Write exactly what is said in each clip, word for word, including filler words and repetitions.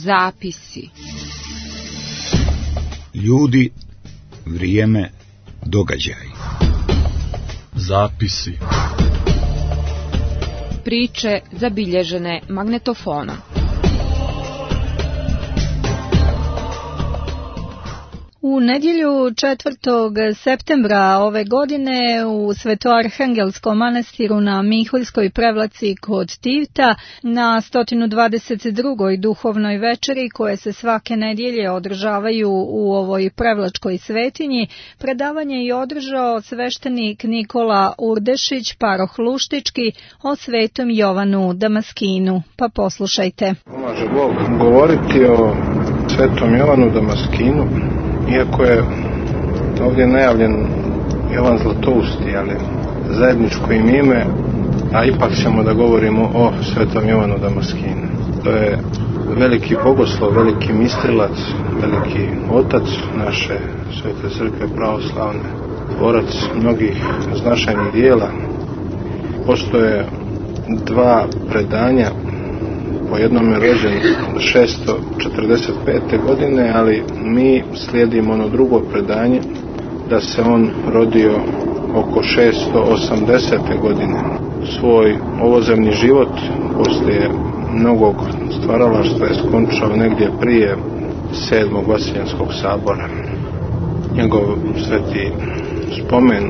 Zapisi. Ljudi, vrijeme, događaj. Zapisi. Priče zabilježene magnetofonom. U nedjelju četvrtog septembra ove godine u Svetoarhangelskom manastiru na Miholjskoj prevlaci kod Tivta na sto dvadeset drugoj duhovnoj večeri koje se svake nedjelje održavaju u ovoj prevlačkoj svetinji, predavanje je održao sveštenik Nikola Urdešić, paroh Luštički, o svetom Jovanu Damaskinu. Pa poslušajte. Pomaže Bog govoriti o svetom Jovanu Damaskinu. Iako je ovdje najavljen Jovan Zlatousti, ali zajedničko im ime, a ipak ćemo da govorimo o svetom Jovanu Damaskinu. To je veliki bogoslov, veliki mistrilac, veliki otac naše svete crkve pravoslavne, tvorac mnogih značajnih dijela. Postoje dva predanja, po jednom je rođen šesto četrdeset pete. godine, ali mi slijedimo ono drugo predanje da se on rodio oko šesto osamdesete. godine. Svoj ovozemni život poslije mnogog stvaralaštva je skončao negdje prije sedmog Vasiljanskog sabora. Njegov sveti spomen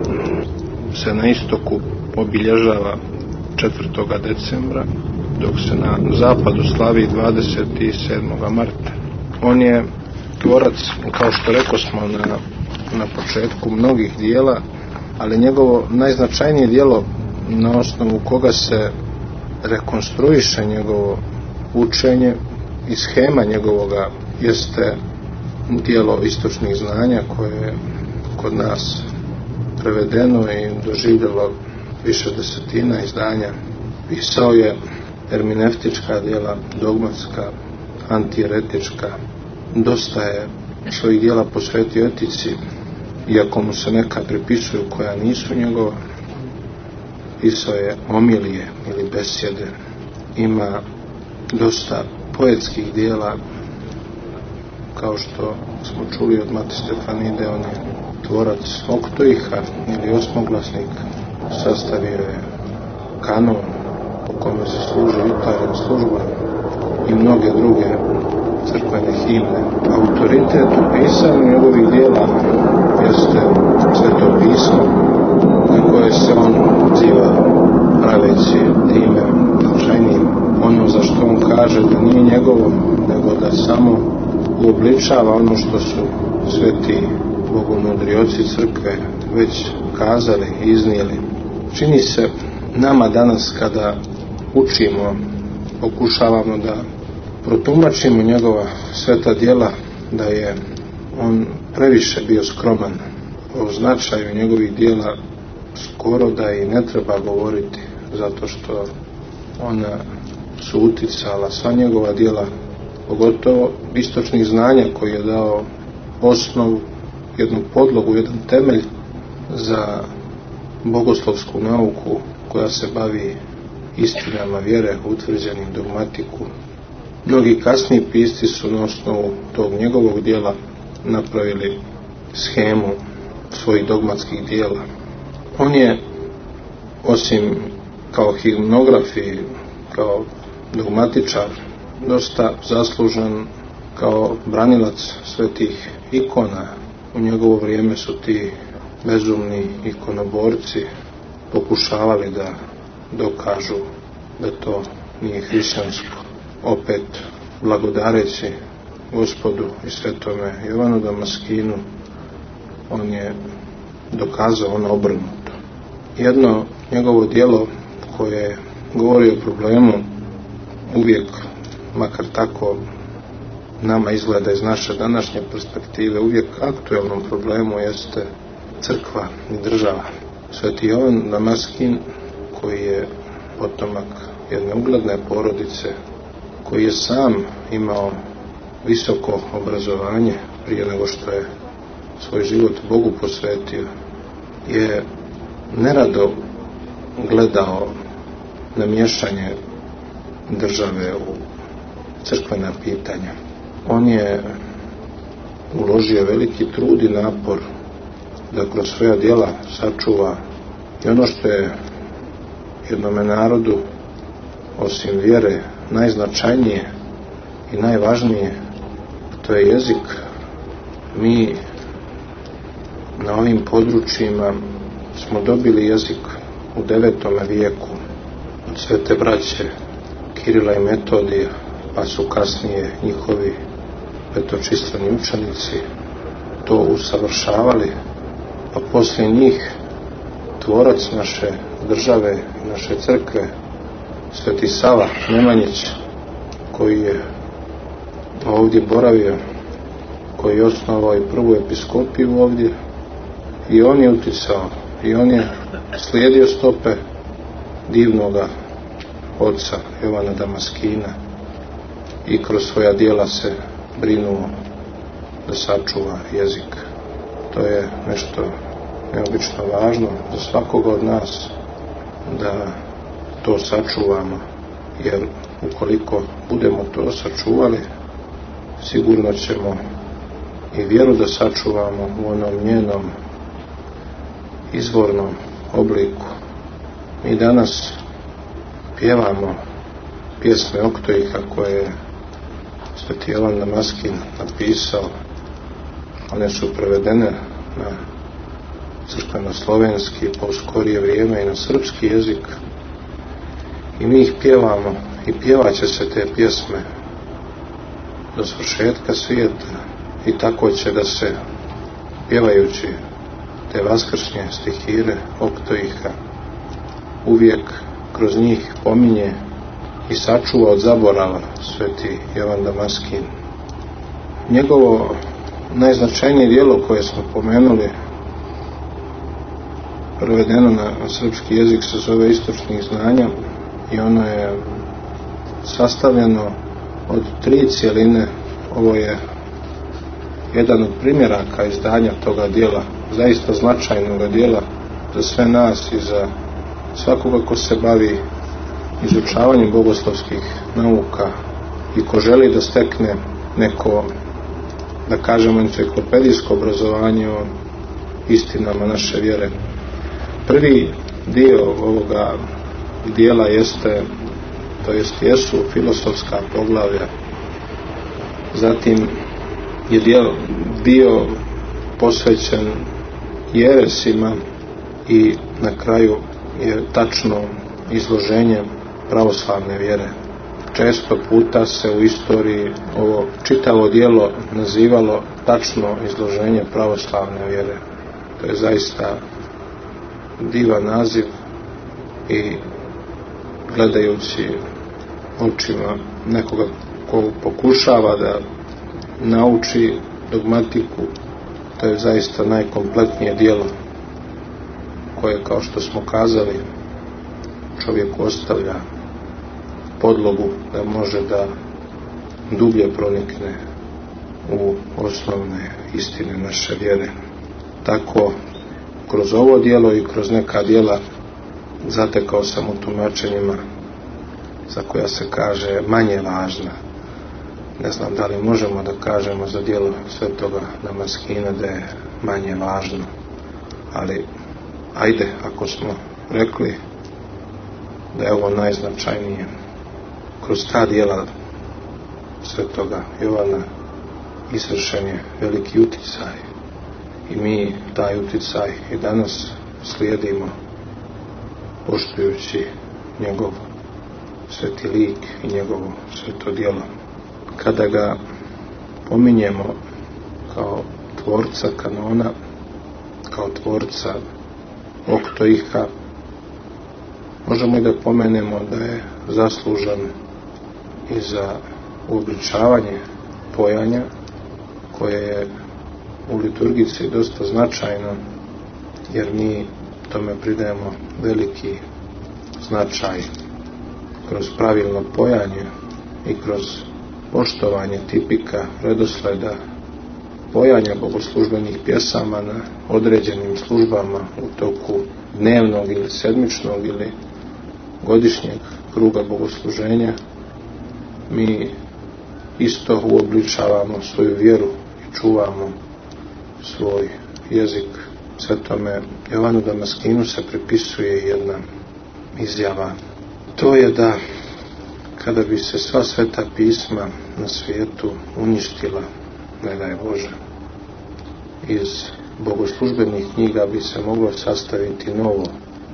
se na istoku obilježava četvrtog decembra, dok se na zapadu slavi dvadeset sedmog marta. On je tvorac, kao što rekao smo na, na početku, mnogih dijela, ali njegovo najznačajnije dijelo na osnovu koga se rekonstruiše njegovo učenje i schema njegovoga jeste dijelo istočnih znanja koje je kod nas prevedeno i doživjelo više desetina izdanja. Pisao je hermenevtička djela, dogmatska, antijeretička. Dosta je svojih djela posvetio etici, iako mu se neka pripisuju koja nisu njegova. Pisao je omilije ili besjede. Ima dosta poetskih djela, kao što smo čuli od Mate Stefanide. On je tvorac oktoiha ili osmoglasnik. Sastavio je kanon po kome se služi jutarnja služba i mnoge druge crkvene himne. Autoritet u pisanju njegovih dijela jeste Sveto pismo, na koje se on ziva praveći time značajnim. Ono za što on kaže da nije njegovo, nego da samo uobličava ono što su sveti bogomudri oci crkve već kazali i iznijeli. Čini se nama danas kada učimo, pokušavamo da protumačimo njegova sveta djela, da je on previše bio skroman. O značaju njegovih djela skoro da i ne treba govoriti, zato što ona su uticala sva njegova djela, pogotovo istočnih znanja koji je dao osnovu, jednu podlogu, jedan temelj za bogoslovsku nauku koja se bavi istinama vjere, utvrđenim dogmatiku. Mnogi kasniji pisci su na osnovu tog njegovog dijela napravili schemu svojih dogmatskih dijela. On je, osim kao himnograf i kao dogmatičar, dosta zaslužan kao branilac svetih ikona. U njegovo vrijeme su ti bezumni ikonoborci pokušavali da dokažu da to nije hrišćansko. Opet, blagodareći Gospodu i svetome Jovanu Damaskinu, on je dokazao ono obrnuto. Jedno njegovo djelo koje govori o problemu uvijek, makar tako nama izgleda iz naše današnje perspektive, uvijek aktuelnom problemu jeste crkva i država. Sveti Jovan Damaskin, koji je potomak jedne ugledne porodice, koji je sam imao visoko obrazovanje prije nego što je svoj život Bogu posvetio, je nerado gledao na miješanje države u crkvena pitanja. On je uložio veliki trud i napor da kroz svoja djela sačuva i ono što je jednome narodu osim vjere najznačajnije i najvažnije, to je jezik. Mi na ovim područjima smo dobili jezik u devetome vijeku od svete braće Kirila i Metodija, pa su kasnije njihovi petočistreni učenici to usavršavali, pa poslije njih tvorac naše države i naše crkve, sveti Sava Nemanjić, koji je ovdje boravio, koji je osnovao i prvu episkopiju ovdje, i on je uticao i on je slijedio stope divnoga oca Jovana Damaskina i kroz svoja djela se brinuo da sačuva jezik. To je nešto neobično važno za svakoga od nas, da to sačuvamo, jer ukoliko budemo to sačuvali, sigurno ćemo i vjeru da sačuvamo u onom njenom izvornom obliku. Mi danas pjevamo pjesme Oktojiha koje je sveti Jovan Damaskin napisao. One su prevedene na crkveno-slovenski, pa u skorije vrijeme i na srpski jezik. I mi ih pjevamo i pjevat će se te pjesme do svršetka svijeta, i tako će da se, pjevajući te vaskršnje stihire Oktojiha, uvijek kroz njih pominje i sačuva od zaborava sveti Jovan Damaskin. Njegovo najznačajnije djelo koje smo pomenuli, prevedeno na srpski jezik, se zove Istočnih znanja i ono je sastavljeno od tri cjeline. Ovo je jedan od primjeraka izdanja toga djela, zaista značajnog djela za sve nas i za svakoga ko se bavi izučavanjem bogoslovskih nauka i ko želi da stekne neko, da kažemo, enciklopedijsko obrazovanje o istinama naše vjere. Prvi dio ovoga dijela jeste, to jest jesu filosofska poglavlja. Zatim je dio, dio posvećen jeresima i na kraju je tačno izloženje pravoslavne vjere. Često puta se u istoriji ovo čitavo djelo nazivalo tačno izloženje pravoslavne vjere. To je zaista divan naziv i gledajući očima nekoga ko pokušava da nauči dogmatiku, to je zaista najkompletnije djelo koje, kao što smo kazali, čovjeku ostavlja podlogu da može da dublje pronikne u osnovne istine naše vjere. Tako, kroz ovo djelo i kroz neka djela zatekao sam u tumačenjima za koja se kaže manje važna. Ne znam da li možemo da kažemo za djelo svetoga Damaskina da je manje važno, ali ajde, ako smo rekli da je ovo najznačajnije, kroz ta djela svetoga Jovana izvršen je veliki uticaj i mi taj uticaj i danas slijedimo, poštujući njegov sveti lik i njegovo sveto djelo. Kada ga pominjemo kao tvorca kanona, kao tvorca Oktojiha, možemo i da pomenemo da je zaslužan i za uobličavanje pojanja, koje je u liturgici dosta značajno, jer mi tome pridajemo veliki značaj kroz pravilno pojanje i kroz poštovanje tipika, redosleda pojanja bogoslužbenih pjesama na određenim službama u toku dnevnog ili sedmičnog ili godišnjeg kruga bogosluženja. Mi isto uobličavamo svoju vjeru i čuvamo svoj jezik. Svetome Jovanu Damaskinu se pripisuje jedna izjava. To je da kada bi se sva sveta pisma na svijetu uništila, ne daj Bože, iz bogoslužbenih knjiga bi se moglo sastaviti novo,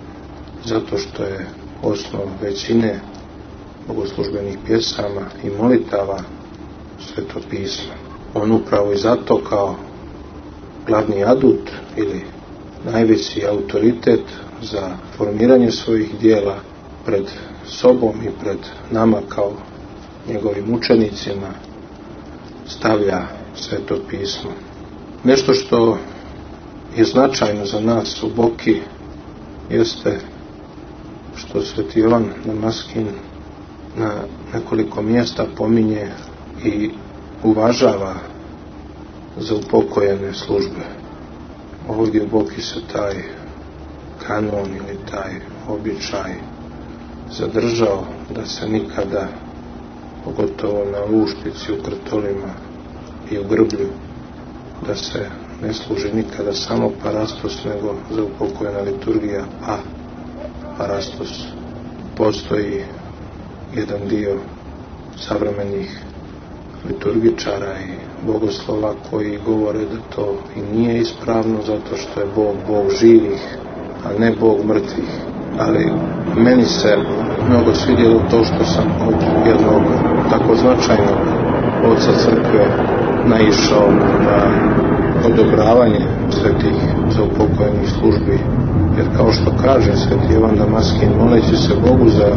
zato što je osnov većine bogoslužbenih pjesama i molitava Sveto pismo. On upravo i zato kao glavni adut ili najveći autoritet za formiranje svojih dijela pred sobom i pred nama kao njegovim učenicima stavlja Sveto pismo. Nešto što je značajno za nas u Boki jeste što Sveti Jovan Damaskin na nekoliko mjesta pominje i uvažava za upokojene službe. Ovdje u Boki se taj kanon ili taj običaj zadržao da se nikada, pogotovo na Lušpici, u Krtolima i u Grblju, da se ne služi nikada samo parastos, nego za upokojena liturgija, a parastos. Postoji jedan dio savremenih liturgičara i bogoslova koji govore da to i nije ispravno, zato što je Bog Bog živih, a ne Bog mrtvih. Ali meni se mnogo svidjelo to što sam od jednog tako značajnog oca crkve naišao na odobravanje svetih zaupokojnih službi, jer kao što kaže Sveti Jovan Damaskin, moleći se Bogu za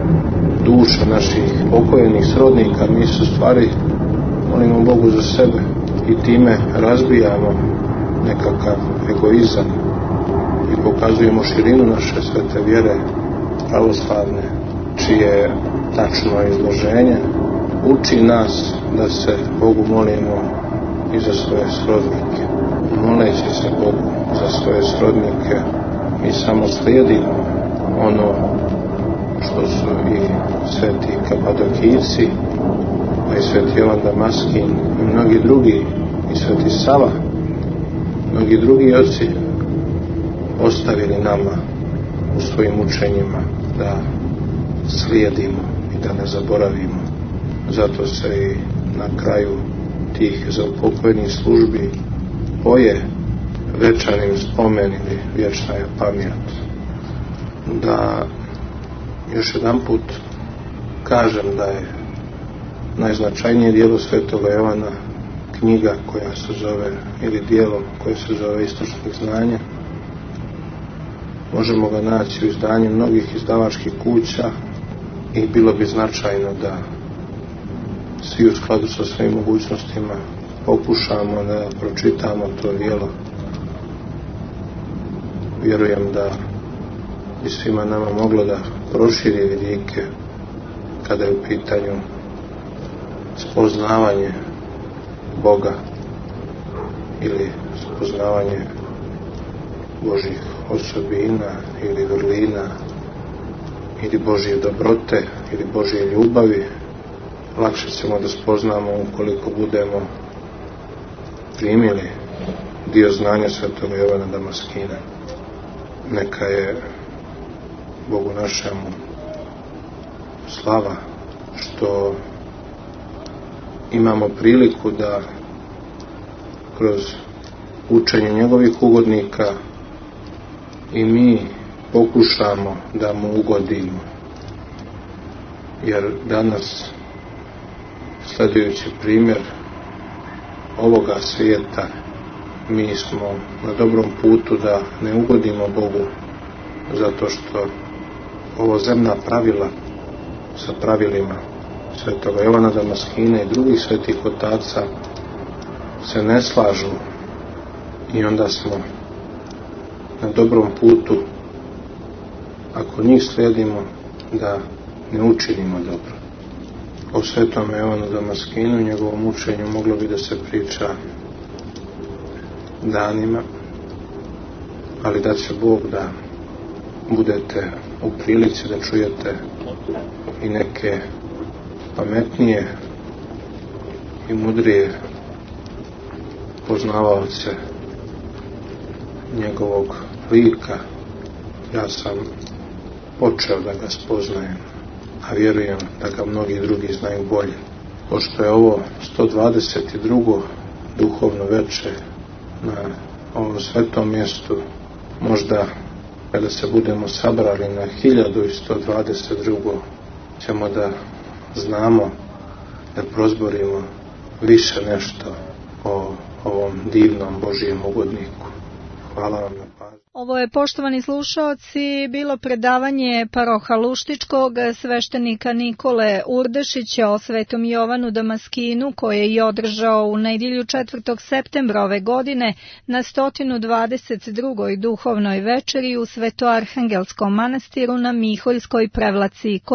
duše naših pokojnih srodnika, mi se stvari molimo Bogu za sebe i time razbijamo nekakav egoizam i pokazujemo širinu naše svete vjere pravoslavne, čije tačno izloženje uči nas da se Bogu molimo i za svoje srodnike. Moleći se Bogu za svoje srodnike, mi samo slijedimo ono što su i sveti Kapadokijci, a i Sveti Jovan Damaskin i mnogi drugi, i Sveti Sava, mnogi drugi oci ostavili nama u svojim učenjima da slijedimo i da ne zaboravimo. Zato se i na kraju tih zaupokojnih službi poje večanim spomen ili vječna je pamjat. Da još jedan put kažem da je najznačajnije dijelo Svetoga Jovana knjiga koja se zove, ili dijelo koje se zove Istočnih znanja. Možemo ga naći u izdanju mnogih izdavačkih kuća i bilo bi značajno da svi u skladu sa svojim mogućnostima pokušamo da pročitamo to dijelo. Vjerujem da bi svima nama moglo da proširi vidike kada je u pitanju spoznavanje Boga ili spoznavanje Božjih osobina ili vrlina ili Božje dobrote ili Božje ljubavi. Lakše ćemo da spoznamo ukoliko budemo primili dio znanja Svetoga Jovana Damaskina. Neka je Bogu našemu slava što imamo priliku da kroz učenje njegovih ugodnika i mi pokušamo da mu ugodimo. Jer danas, sledujući primjer ovoga svijeta, mi smo na dobrom putu da ne ugodimo Bogu, zato što ovo zemna pravila sa pravilima Svetoga Jovana Damaskina i drugih svetih otaca se ne slažu i onda smo na dobrom putu, ako njih slijedimo, da ne učinimo dobro. O Svetome Jovanu Damaskinu i njegovom učenju moglo bi da se priča danima, ali da će Bog da budete u prilici da čujete i neke pametnije i mudrije poznavaoce njegovog lika. Ja sam počeo da ga spoznajem, a vjerujem da ga mnogi drugi znaju bolje. Pošto je ovo sto dvadeset drugo duhovno veče na ovom svetom mjestu, možda kada se budemo sabrali na hiljadu sto dvadeset drugo ćemo da znamo, da prozborimo više nešto o ovom divnom Božijem ugodniku. Hvala vam na pažnju. Ovo je, poštovani slušaoci, bilo predavanje paroha Luštičkog sveštenika Nikole Urdešića o Svetom Jovanu Damaskinu, koje je održao u nedjelju četvrtog septembra ove godine na sto dvadeset drugoj duhovnoj večeri u Svetoarhangelskom manastiru na Miholjskoj Prevlaci kod